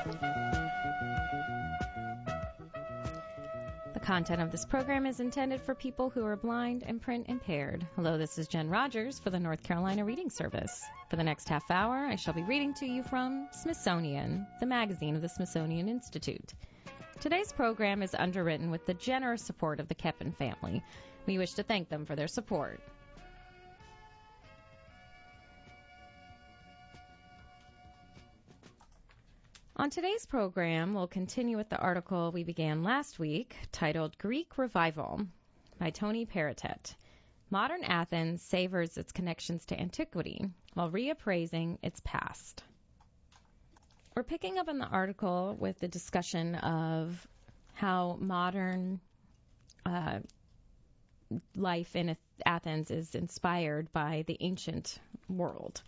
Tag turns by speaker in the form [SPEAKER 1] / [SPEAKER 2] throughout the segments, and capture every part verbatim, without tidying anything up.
[SPEAKER 1] The content of this program is intended for people who are blind and print impaired. Hello, this is Jen Rogers for the North Carolina Reading Service. For the next half hour, I shall be reading to you from Smithsonian, the magazine of the Smithsonian Institute. Today's program is underwritten with the generous support of the Keppen family. We wish to thank them for their support. On today's program, we'll continue with the article we began last week, titled Greek Revival by Tony Peritet. Modern Athens savors its connections to antiquity while reappraising its past. We're picking up in the article with the discussion of how modern uh, life in Athens is inspired by the ancient world.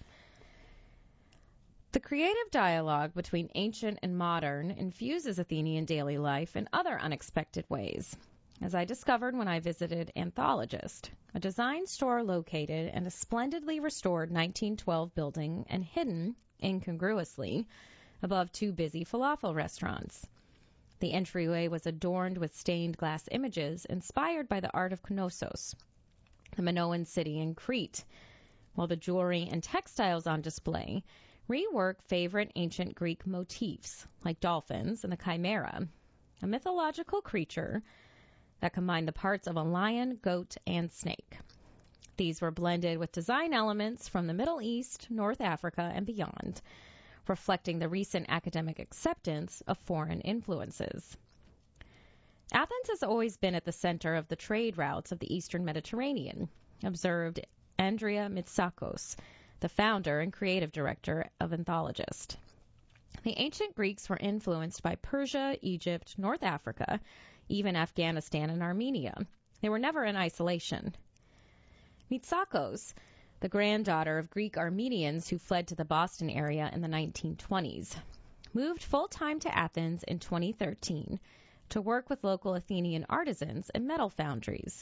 [SPEAKER 1] The creative dialogue between ancient and modern infuses Athenian daily life in other unexpected ways. As I discovered when I visited Anthologist, a design store located in a splendidly restored nineteen twelve building and hidden, incongruously, above two busy falafel restaurants. The entryway was adorned with stained glass images inspired by the art of Knossos, the Minoan city in Crete, while the jewelry and textiles on display rework favorite ancient Greek motifs, like dolphins and the chimera, a mythological creature that combined the parts of a lion, goat, and snake. These were blended with design elements from the Middle East, North Africa, and beyond, reflecting the recent academic acceptance of foreign influences. Athens has always been at the center of the trade routes of the Eastern Mediterranean, observed Andrea Mitsakos, the founder and creative director of Anthologist. The ancient Greeks were influenced by Persia, Egypt, North Africa, even Afghanistan and Armenia. They were never in isolation. Mitsakos, the granddaughter of Greek Armenians who fled to the Boston area in the nineteen twenties, moved full-time to Athens in twenty thirteen to work with local Athenian artisans and metal foundries.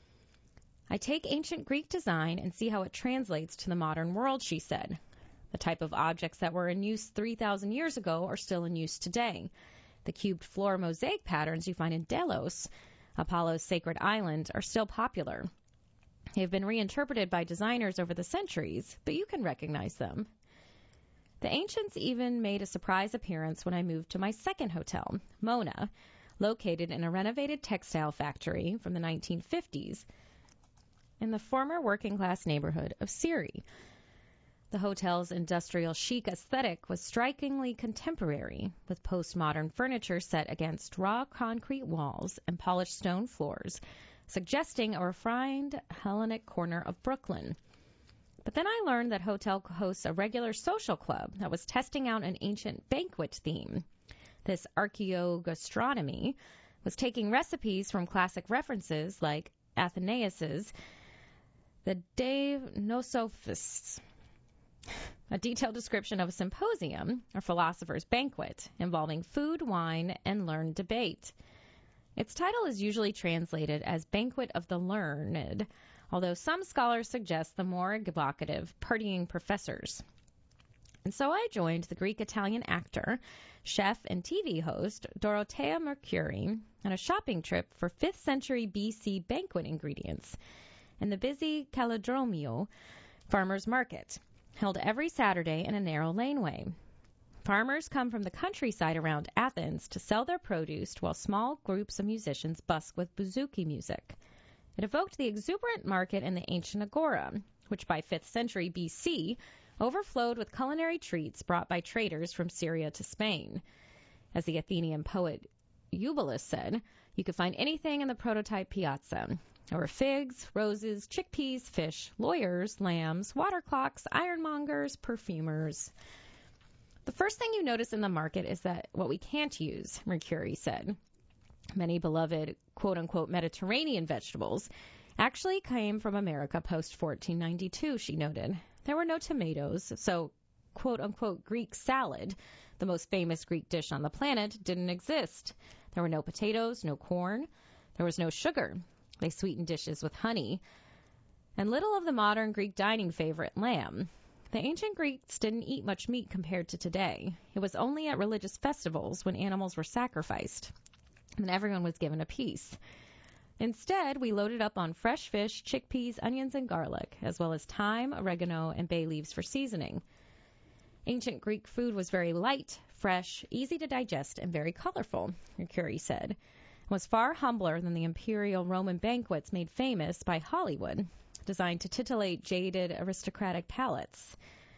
[SPEAKER 1] I take ancient Greek design and see how it translates to the modern world, she said. The type of objects that were in use three thousand years ago are still in use today. The cubed floor mosaic patterns you find in Delos, Apollo's sacred island, are still popular. They have been reinterpreted by designers over the centuries, but you can recognize them. The ancients even made a surprise appearance when I moved to my second hotel, Mona, located in a renovated textile factory from the nineteen fifties, in the former working-class neighborhood of Siri. The hotel's industrial chic aesthetic was strikingly contemporary, with postmodern furniture set against raw concrete walls and polished stone floors, suggesting a refined Hellenic corner of Brooklyn. But then I learned that hotel hosts a regular social club that was testing out an ancient banquet theme. This archaeogastronomy was taking recipes from classic references like Athenaeus's The De Nosophists, a detailed description of a symposium, or philosopher's banquet, involving food, wine, and learned debate. Its title is usually translated as Banquet of the Learned, although some scholars suggest the more evocative partying professors. And so I joined the Greek-Italian actor, chef, and T V host Dorothea Mercuri on a shopping trip for fifth century B C banquet ingredients in the busy Kallidromio farmers market, held every Saturday in a narrow laneway. Farmers come from the countryside around Athens to sell their produce while small groups of musicians busk with bouzouki music. It evoked the exuberant market in the ancient agora, which by fifth century B C overflowed with culinary treats brought by traders from Syria to Spain. As the Athenian poet Eubolus said, you could find anything in the prototype piazza. There were figs, roses, chickpeas, fish, lawyers, lambs, water clocks, ironmongers, perfumers. The first thing you notice in the market is that what we can't use, Mercuri said. Many beloved quote-unquote Mediterranean vegetables actually came from America post fourteen ninety-two, she noted. There were no tomatoes, so quote-unquote Greek salad, the most famous Greek dish on the planet, didn't exist. There were no potatoes, no corn. There was no sugar. They sweetened dishes with honey. And little of the modern Greek dining favorite, lamb. The ancient Greeks didn't eat much meat compared to today. It was only at religious festivals when animals were sacrificed, and everyone was given a piece. Instead, we loaded up on fresh fish, chickpeas, onions, and garlic, as well as thyme, oregano, and bay leaves for seasoning. Ancient Greek food was very light, fresh, easy to digest, and very colorful, Mercuri said, and was far humbler than the imperial Roman banquets made famous by Hollywood, designed to titillate jaded aristocratic palates.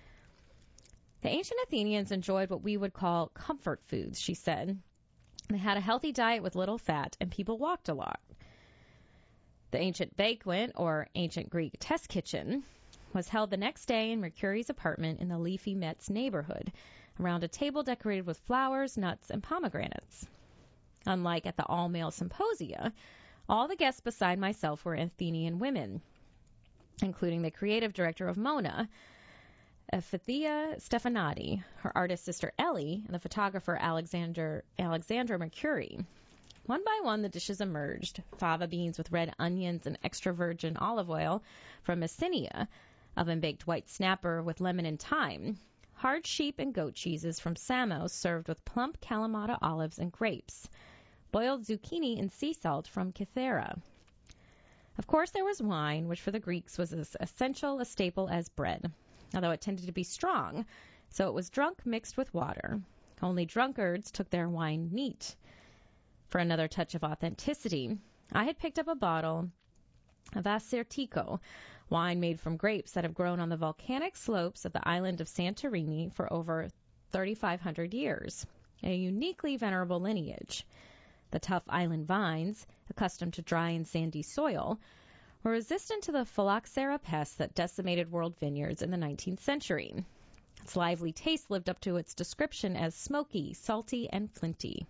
[SPEAKER 1] The ancient Athenians enjoyed what we would call comfort foods, she said. They had a healthy diet with little fat, and people walked a lot. The ancient banquet, or ancient Greek test kitchen, was held the next day in Mercuri's apartment in the leafy Metz neighborhood, around a table decorated with flowers, nuts, and pomegranates. Unlike at the all-male symposia, all the guests beside myself were Athenian women, including the creative director of Mona, Ephitheia Stefanati, her artist sister Ellie, and the photographer Alexander Alexandra Mercuri. One by one, the dishes emerged: fava beans with red onions and extra virgin olive oil from Messenia, oven-baked white snapper with lemon and thyme, hard sheep and goat cheeses from Samos served with plump Kalamata olives and grapes, boiled zucchini and sea salt from Kythera. Of course, there was wine, which for the Greeks was as essential a staple as bread, although it tended to be strong, so it was drunk mixed with water. Only drunkards took their wine neat. For another touch of authenticity, I had picked up a bottle of Acertico, wine made from grapes that have grown on the volcanic slopes of the island of Santorini for over thirty-five hundred years, a uniquely venerable lineage. The tough island vines, accustomed to dry and sandy soil, were resistant to the phylloxera pest that decimated world vineyards in the nineteenth century. Its lively taste lived up to its description as smoky, salty, and flinty.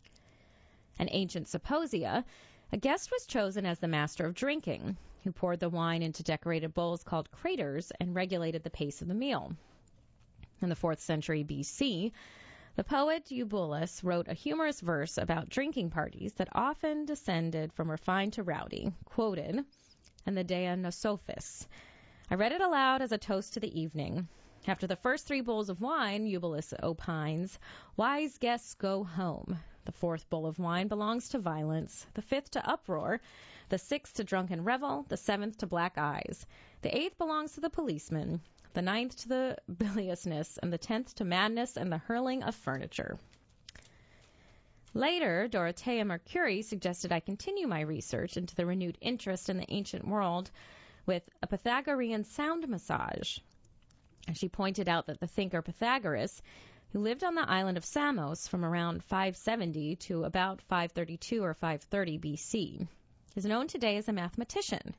[SPEAKER 1] An ancient symposia, a guest was chosen as the master of drinking, who poured the wine into decorated bowls called craters and regulated the pace of the meal. In the fourth century B C, the poet Eubulus wrote a humorous verse about drinking parties that often descended from refined to rowdy, quoted, "And the Dea Nosophis." I read it aloud as a toast to the evening. After the first three bowls of wine, Eubulus opines, "Wise guests go home." The fourth bowl of wine belongs to violence, the fifth to uproar, the sixth to drunken revel, the seventh to black eyes. The eighth belongs to the policeman, the ninth to the biliousness, and the tenth to madness and the hurling of furniture. Later, Dorothea Mercuri suggested I continue my research into the renewed interest in the ancient world with a Pythagorean sound massage. And she pointed out that the thinker Pythagoras, who lived on the island of Samos from around five seventy to about five thirty-two or five thirty B C, is known today as a mathematician.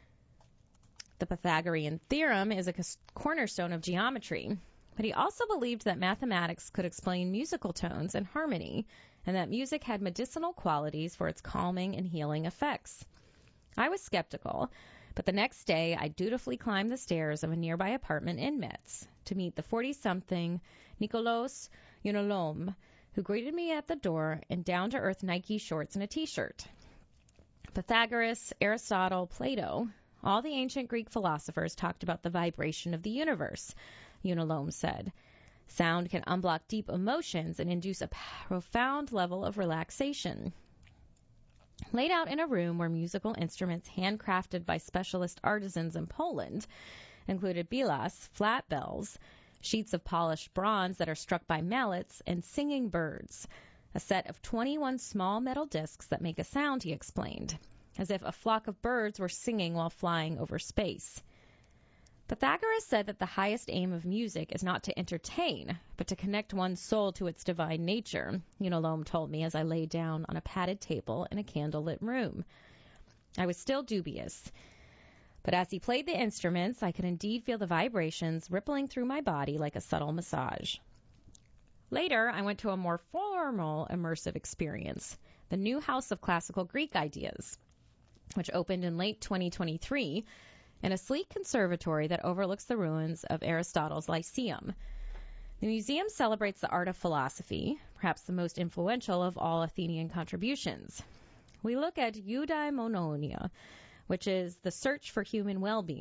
[SPEAKER 1] The Pythagorean theorem is a cornerstone of geometry, but he also believed that mathematics could explain musical tones and harmony, and that music had medicinal qualities for its calming and healing effects. I was skeptical, but the next day I dutifully climbed the stairs of a nearby apartment in Metz to meet the forty-something Nikolaos Eunolome, who greeted me at the door in down-to-earth Nike shorts and a T-shirt. Pythagoras, Aristotle, Plato, all the ancient Greek philosophers talked about the vibration of the universe, Eunolome said. Sound can unblock deep emotions and induce a profound level of relaxation. Laid out in a room where musical instruments handcrafted by specialist artisans in Poland included bilas, flat bells, sheets of polished bronze that are struck by mallets, and singing birds, a set of twenty-one small metal discs that make a sound, he explained, as if a flock of birds were singing while flying over space. Pythagoras said that the highest aim of music is not to entertain, but to connect one's soul to its divine nature, Eunolome told me as I lay down on a padded table in a candlelit room. I was still dubious, but as he played the instruments, I could indeed feel the vibrations rippling through my body like a subtle massage. Later, I went to a more formal immersive experience, the New House of Classical Greek Ideas, which opened in late twenty twenty-three in a sleek conservatory that overlooks the ruins of Aristotle's Lyceum. The museum celebrates the art of philosophy, perhaps the most influential of all Athenian contributions. We look at eudaimonia, which is the search for human well-being,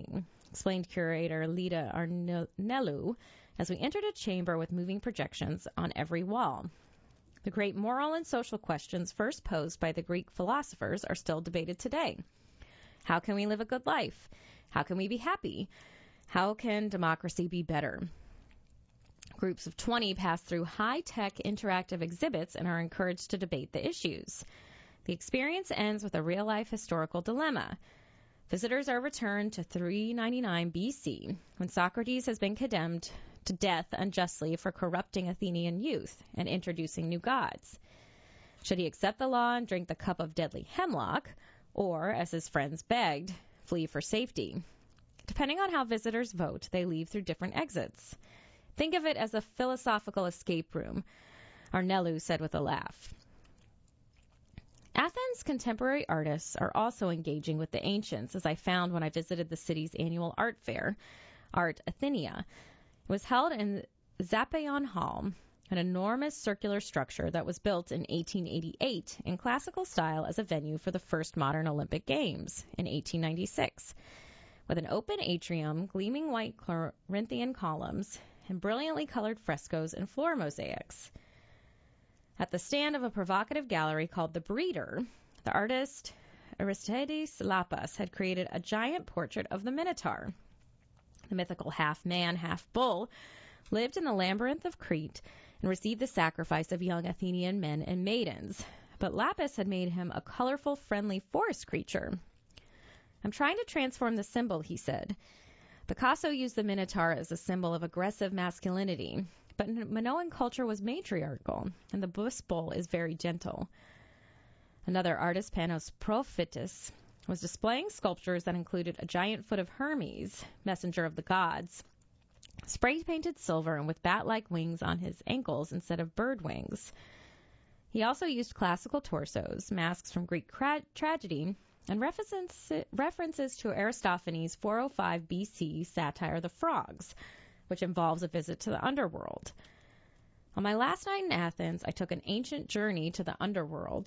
[SPEAKER 1] explained curator Lida Arnelu as we entered a chamber with moving projections on every wall. The great moral and social questions first posed by the Greek philosophers are still debated today. How can we live a good life? How can we be happy? How can democracy be better? Groups of twenty pass through high-tech interactive exhibits and are encouraged to debate the issues. The experience ends with a real-life historical dilemma. Visitors are returned to three ninety-nine B C, when Socrates has been condemned to death unjustly for corrupting Athenian youth and introducing new gods. Should he accept the law and drink the cup of deadly hemlock, or, as his friends begged, flee for safety? Depending on how visitors vote, they leave through different exits. Think of it as a philosophical escape room, Arnelu said with a laugh. Athens' contemporary artists are also engaging with the ancients, as I found when I visited the city's annual art fair, Art Athenia. It was held in Zappeion Hall, an enormous circular structure that was built in eighteen eighty-eight in classical style as a venue for the first modern Olympic Games in eighteen ninety-six. With an open atrium, gleaming white Corinthian columns, and brilliantly colored frescoes and floor mosaics. At the stand of a provocative gallery called The Breeder, the artist Aristides Lapas had created a giant portrait of the Minotaur. The mythical half-man, half-bull lived in the labyrinth of Crete and received the sacrifice of young Athenian men and maidens. But Lapis had made him a colorful, friendly forest creature. I'm trying to transform the symbol, he said. Picasso used the Minotaur as a symbol of aggressive masculinity, but Minoan culture was matriarchal, and the bush bull is very gentle. Another artist, Panos Prophytis, was displaying sculptures that included a giant foot of Hermes, messenger of the gods, spray-painted silver and with bat-like wings on his ankles instead of bird wings. He also used classical torsos, masks from Greek tra- tragedy, and references, references to Aristophanes' four oh five B C satire The Frogs, which involves a visit to the underworld. On my last night in Athens, I took an ancient journey to the underworld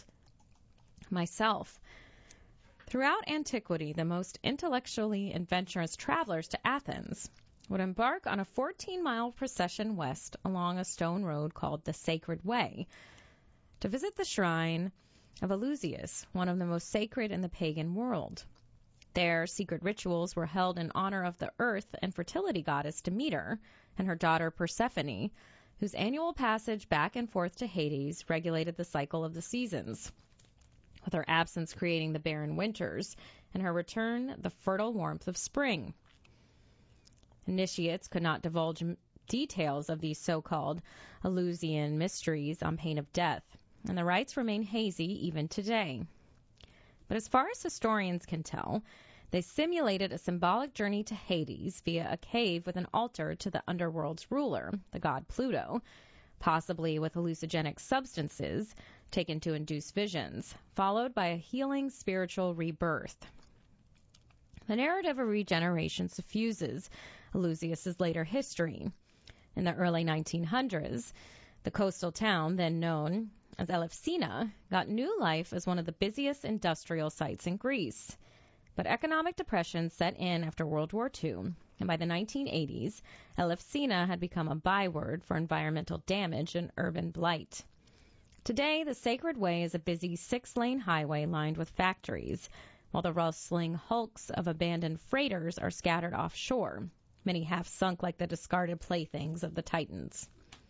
[SPEAKER 1] myself. Throughout antiquity, the most intellectually adventurous travelers to Athens would embark on a fourteen-mile procession west along a stone road called the Sacred Way to visit the shrine of Eleusis, one of the most sacred in the pagan world. There, secret rituals were held in honor of the earth and fertility goddess Demeter and her daughter Persephone, whose annual passage back and forth to Hades regulated the cycle of the seasons, with her absence creating the barren winters and her return the fertile warmth of spring. Initiates could not divulge details of these so-called Eleusinian mysteries on pain of death, and the rites remain hazy even today. But as far as historians can tell, they simulated a symbolic journey to Hades via a cave with an altar to the underworld's ruler, the god Pluto, possibly with hallucinogenic substances taken to induce visions, followed by a healing spiritual rebirth. The narrative of regeneration suffuses Eleusis' later history. In the early nineteen hundreds, the coastal town, then known as Elefsina, got new life as one of the busiest industrial sites in Greece. But economic depression set in after World War Two, and by the nineteen eighties, Elefsina had become a byword for environmental damage and urban blight. Today, the Sacred Way is a busy six-lane highway lined with factories, while the rustling hulks of abandoned freighters are scattered offshore, many half sunk like the discarded playthings of the Titans.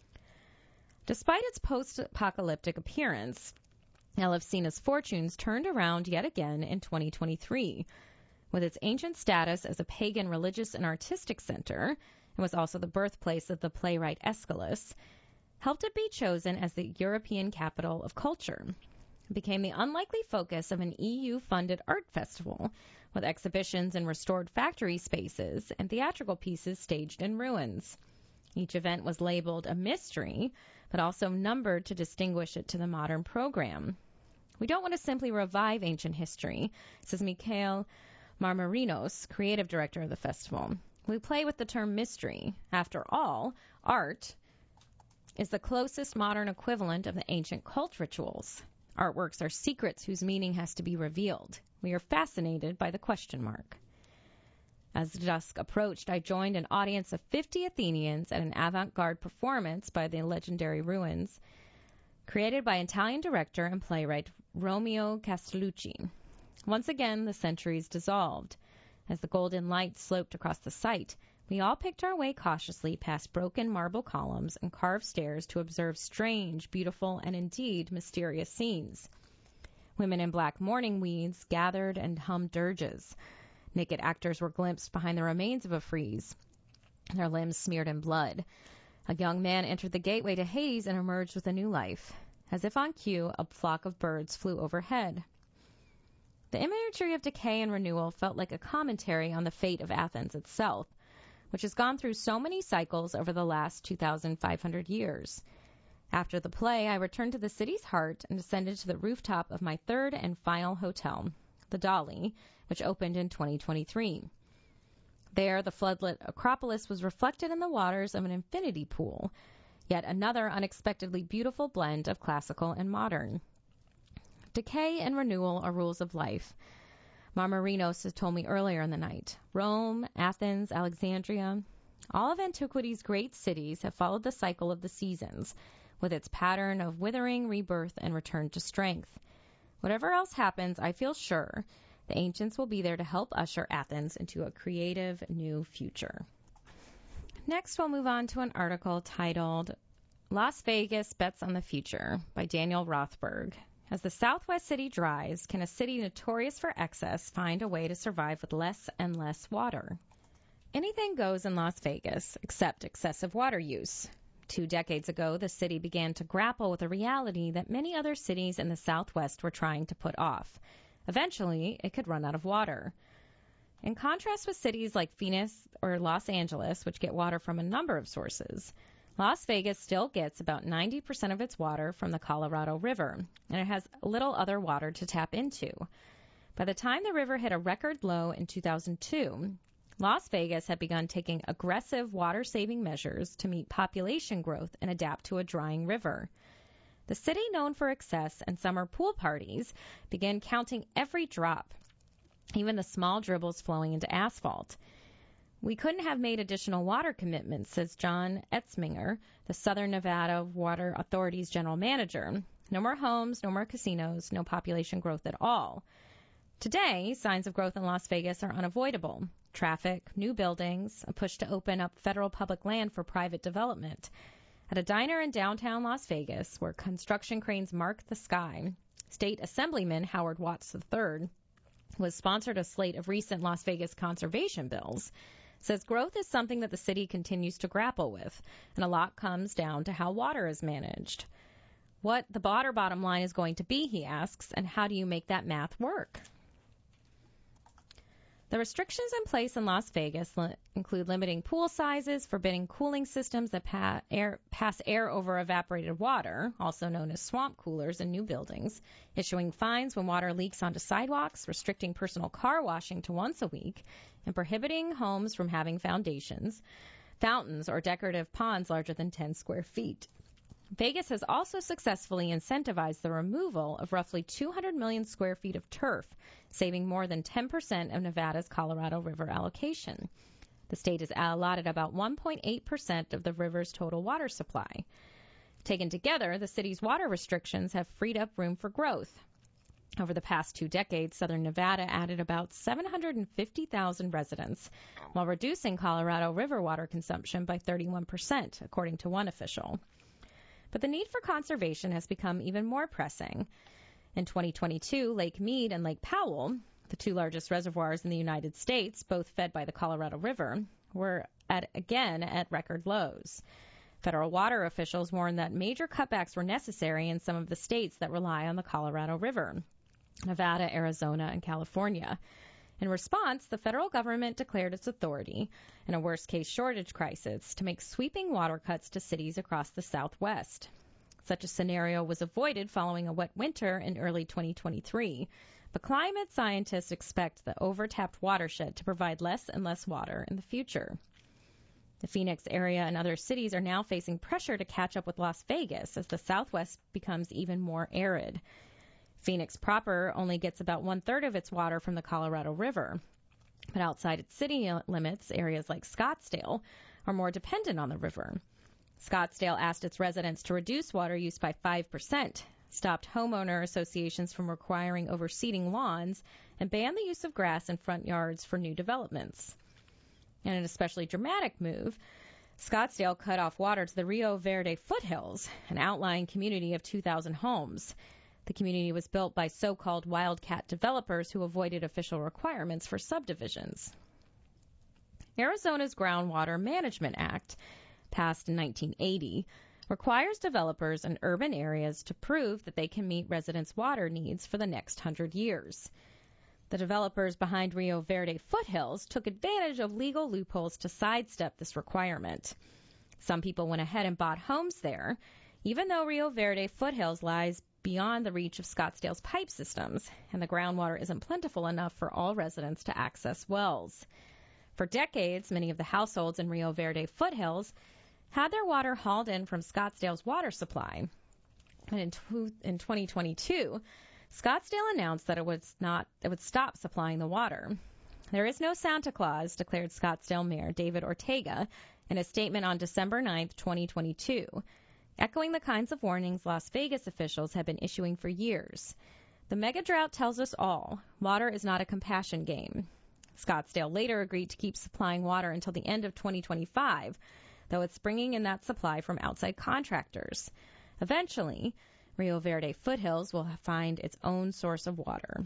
[SPEAKER 1] Despite its post-apocalyptic appearance, Elefsina's fortunes turned around yet again in twenty twenty-three. With its ancient status as a pagan religious and artistic center, and was also the birthplace of the playwright Aeschylus, helped it be chosen as the European capital of culture. It became the unlikely focus of an E U-funded art festival, with exhibitions in restored factory spaces and theatrical pieces staged in ruins. Each event was labeled a mystery, but also numbered to distinguish it to the modern program. We don't want to simply revive ancient history, says Mikhail Marmarinos, creative director of the festival. We play with the term mystery. After all, art is the closest modern equivalent of the ancient cult rituals. Artworks are secrets whose meaning has to be revealed. We are fascinated by the question mark. As dusk approached, I joined an audience of fifty Athenians at an avant-garde performance by the legendary Ruins, created by Italian director and playwright Romeo Castellucci. Once again, the centuries dissolved. As the golden light sloped across the site, we all picked our way cautiously past broken marble columns and carved stairs to observe strange, beautiful, and indeed mysterious scenes. Women in black mourning weeds gathered and hummed dirges. Naked actors were glimpsed behind the remains of a frieze, their limbs smeared in blood. A young man entered the gateway to Hades and emerged with a new life. As if on cue, a flock of birds flew overhead. The imagery of decay and renewal felt like a commentary on the fate of Athens itself, which has gone through so many cycles over the last two thousand five hundred years. After the play, I returned to the city's heart and descended to the rooftop of my third and final hotel, the Dolly, which opened in twenty twenty-three. There, the floodlit Acropolis was reflected in the waters of an infinity pool, yet another unexpectedly beautiful blend of classical and modern. Decay and renewal are rules of life. Marmarinos has told me earlier in the night. Rome, Athens, Alexandria, all of antiquity's great cities have followed the cycle of the seasons, with its pattern of withering, rebirth, and return to strength. Whatever else happens, I feel sure the ancients will be there to help usher Athens into a creative new future. Next, we'll move on to an article titled Las Vegas Bets on the Future by Daniel Rothberg. As the Southwest city dries, can a city notorious for excess find a way to survive with less and less water? Anything goes in Las Vegas, except excessive water use. Two decades ago, the city began to grapple with a reality that many other cities in the Southwest were trying to put off. Eventually, it could run out of water. In contrast with cities like Phoenix or Los Angeles, which get water from a number of sources, Las Vegas still gets about ninety percent of its water from the Colorado River, and it has little other water to tap into. By the time the river hit a record low in two thousand two, Las Vegas had begun taking aggressive water-saving measures to meet population growth and adapt to a drying river. The city, known for excess and summer pool parties, began counting every drop, even the small dribbles flowing into asphalt. We couldn't have made additional water commitments, says John Etzminger, the Southern Nevada Water Authority's general manager. No more homes, no more casinos, no population growth at all. Today, signs of growth in Las Vegas are unavoidable. Traffic, new buildings, a push to open up federal public land for private development. At a diner in downtown Las Vegas, where construction cranes mark the sky, State Assemblyman Howard Watts the third was sponsored a slate of recent Las Vegas conservation bills. Says growth is something that the city continues to grapple with, and a lot comes down to how water is managed. What the water bottom line is going to be, he asks, and how do you make that math work? The restrictions in place in Las Vegas li- include limiting pool sizes, forbidding cooling systems that pa- air, pass air over evaporated water, also known as swamp coolers in new buildings, issuing fines when water leaks onto sidewalks, restricting personal car washing to once a week, and prohibiting homes from having foundations, fountains, or decorative ponds larger than ten square feet. Vegas has also successfully incentivized the removal of roughly two hundred million square feet of turf, saving more than ten percent of Nevada's Colorado River allocation. The state has allotted about one point eight percent of the river's total water supply. Taken together, the city's water restrictions have freed up room for growth. Over the past two decades, Southern Nevada added about seven hundred fifty thousand residents, while reducing Colorado River water consumption by thirty-one percent, according to one official. But the need for conservation has become even more pressing. In twenty twenty-two, Lake Mead and Lake Powell, the two largest reservoirs in the United States, both fed by the Colorado River, were at, again at record lows. Federal water officials warned that major cutbacks were necessary in some of the states that rely on the Colorado River, Nevada, Arizona, and California. In response, the federal government declared its authority in a worst-case shortage crisis to make sweeping water cuts to cities across the Southwest. Such a scenario was avoided following a wet winter in early twenty twenty-three, but climate scientists expect the overtapped watershed to provide less and less water in the future. The Phoenix area and other cities are now facing pressure to catch up with Las Vegas as the Southwest becomes even more arid. Phoenix proper only gets about one-third of its water from the Colorado River. But outside its city limits, areas like Scottsdale are more dependent on the river. Scottsdale asked its residents to reduce water use by five percent, stopped homeowner associations from requiring overseeding lawns, and banned the use of grass in front yards for new developments. In an especially dramatic move, Scottsdale cut off water to the Rio Verde foothills, an outlying community of two thousand homes. The community was built by so-called wildcat developers who avoided official requirements for subdivisions. Arizona's Groundwater Management Act, passed in nineteen eighty, requires developers in urban areas to prove that they can meet residents' water needs for the next hundred years. The developers behind Rio Verde foothills took advantage of legal loopholes to sidestep this requirement. Some people went ahead and bought homes there, even though Rio Verde foothills lies beyond the reach of Scottsdale's pipe systems, and the groundwater isn't plentiful enough for all residents to access wells. For decades, many of the households in Rio Verde foothills had their water hauled in from Scottsdale's water supply. And in, tw- in twenty twenty-two, Scottsdale announced that it would not it would stop supplying the water. There is no Santa Claus, declared Scottsdale Mayor David Ortega in a statement on December ninth, twenty twenty-two, echoing the kinds of warnings Las Vegas officials have been issuing for years. The mega drought tells us all, water is not a compassion game. Scottsdale later agreed to keep supplying water until the end of twenty twenty-five, though it's bringing in that supply from outside contractors. Eventually, Rio Verde foothills will find its own source of water.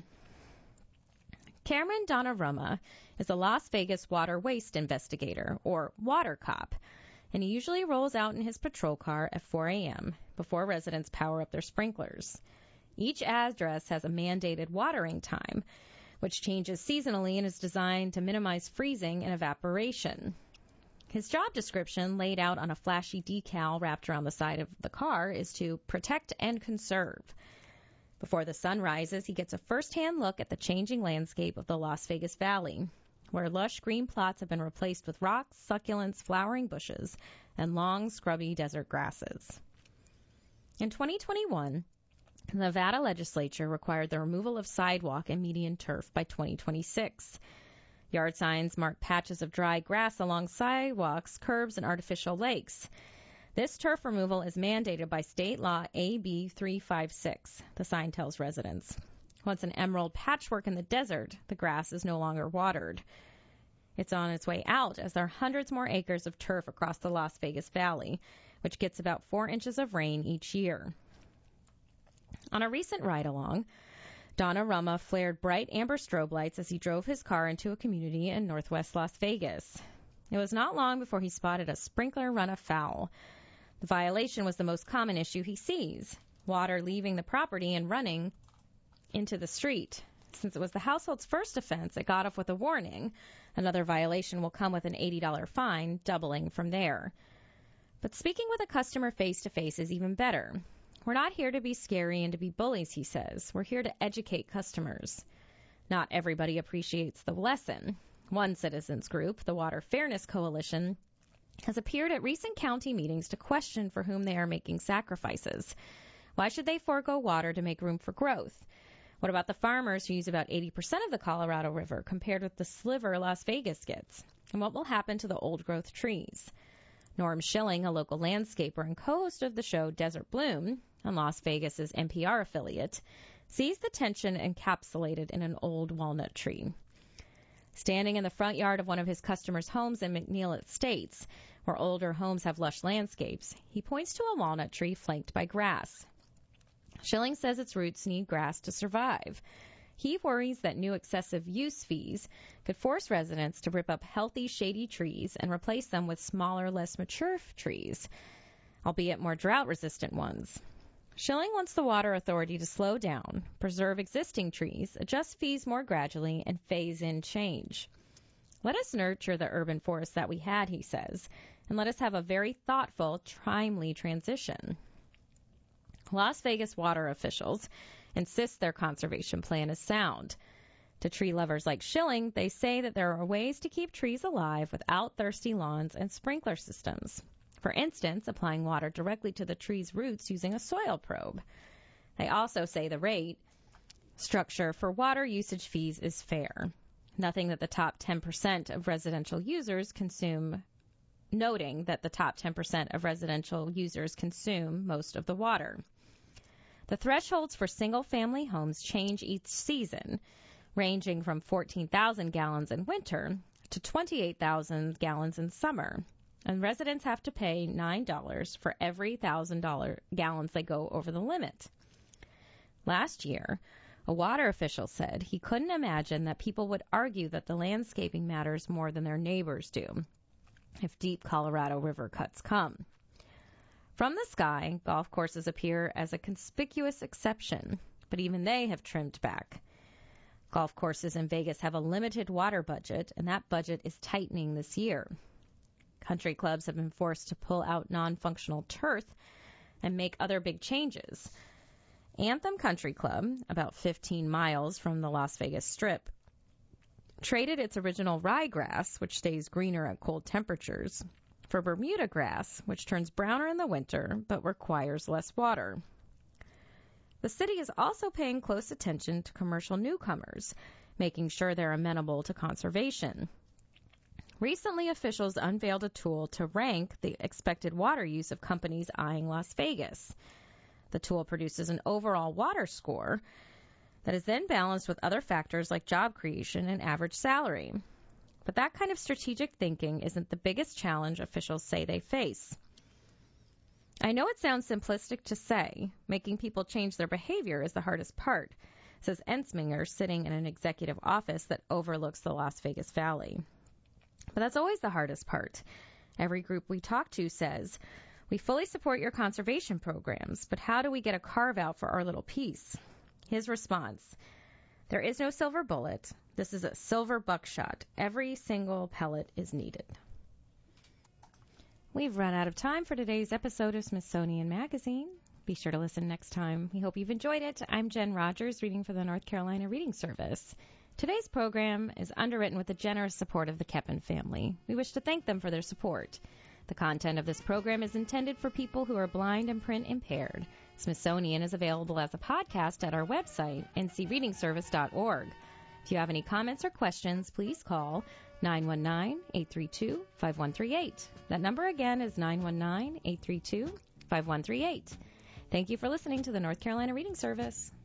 [SPEAKER 1] Cameron Donnarumma is a Las Vegas water waste investigator, or water cop, and he usually rolls out in his patrol car at four a.m. before residents power up their sprinklers. Each address has a mandated watering time, which changes seasonally and is designed to minimize freezing and evaporation. His job description, laid out on a flashy decal wrapped around the side of the car, is to protect and conserve. Before the sun rises, he gets a first-hand look at the changing landscape of the Las Vegas Valley, where lush green plots have been replaced with rocks, succulents, flowering bushes, and long, scrubby desert grasses. In twenty twenty-one, the Nevada legislature required the removal of sidewalk and median turf by twenty twenty-six. Yard signs mark patches of dry grass along sidewalks, curbs, and artificial lakes. This turf removal is mandated by state law A B three fifty-six, the sign tells residents. Once an emerald patchwork in the desert, the grass is no longer watered. It's on its way out as there are hundreds more acres of turf across the Las Vegas Valley, which gets about four inches of rain each year. On a recent ride-along, Donnarumma flared bright amber strobe lights as he drove his car into a community in northwest Las Vegas. It was not long before he spotted a sprinkler run afoul. The violation was the most common issue he sees, water leaving the property and running into the street. Since it was the household's first offense, it got off with a warning. Another violation will come with an eighty dollars fine, doubling from there. But speaking with a customer face-to-face is even better. We're not here to be scary and to be bullies, he says. We're here to educate customers. Not everybody appreciates the lesson. One citizens group, the Water Fairness Coalition, has appeared at recent county meetings to question for whom they are making sacrifices. Why should they forego water to make room for growth? What about the farmers who use about eighty percent of the Colorado River compared with the sliver Las Vegas gets? And what will happen to the old-growth trees? Norm Schilling, a local landscaper and co-host of the show Desert Bloom, on Las Vegas's N P R affiliate, sees the tension encapsulated in an old walnut tree. Standing in the front yard of one of his customers' homes in McNeil Estates, where older homes have lush landscapes, he points to a walnut tree flanked by grass. Schilling says its roots need grass to survive. He worries that new excessive use fees could force residents to rip up healthy, shady trees and replace them with smaller, less mature trees, albeit more drought-resistant ones. Schilling wants the Water Authority to slow down, preserve existing trees, adjust fees more gradually, and phase in change. Let us nurture the urban forests that we had, he says, and let us have a very thoughtful, timely transition. Las Vegas water officials insist their conservation plan is sound. To tree lovers like Schilling, they say that there are ways to keep trees alive without thirsty lawns and sprinkler systems. For instance, applying water directly to the tree's roots using a soil probe. They also say the rate structure for water usage fees is fair. nothing that the top ten percent of residential users consume, noting that the top ten percent of residential users consume most of the water. The thresholds for single-family homes change each season, ranging from fourteen thousand gallons in winter to twenty-eight thousand gallons in summer, and residents have to pay nine dollars for every one thousand gallons they go over the limit. Last year, a water official said he couldn't imagine that people would argue that the landscaping matters more than their neighbors do if deep Colorado River cuts come. From the sky, golf courses appear as a conspicuous exception, but even they have trimmed back. Golf courses in Vegas have a limited water budget, and that budget is tightening this year. Country clubs have been forced to pull out non-functional turf and make other big changes. Anthem Country Club, about fifteen miles from the Las Vegas Strip, traded its original ryegrass, which stays greener at cold temperatures, for Bermuda grass, which turns browner in the winter but requires less water. The city is also paying close attention to commercial newcomers, making sure they're amenable to conservation. Recently, officials unveiled a tool to rank the expected water use of companies eyeing Las Vegas. The tool produces an overall water score that is then balanced with other factors like job creation and average salary. But that kind of strategic thinking isn't the biggest challenge officials say they face. I know it sounds simplistic to say. Making people change their behavior is the hardest part, says Ensminger, sitting in an executive office that overlooks the Las Vegas Valley. But that's always the hardest part. Every group we talk to says, "We fully support your conservation programs, but how do we get a carve-out for our little piece?" His response, "There is no silver bullet. This is a silver buckshot. Every single pellet is needed." We've run out of time for today's episode of Smithsonian Magazine. Be sure to listen next time. We hope you've enjoyed it. I'm Jen Rogers, reading for the North Carolina Reading Service. Today's program is underwritten with the generous support of the Keppen family. We wish to thank them for their support. The content of this program is intended for people who are blind and print impaired. Smithsonian is available as a podcast at our website, n c reading service dot org. If you have any comments or questions, please call nine one nine, eight three two, five one three eight. That number again is nine one nine, eight three two, five one three eight. Thank you for listening to the North Carolina Reading Service.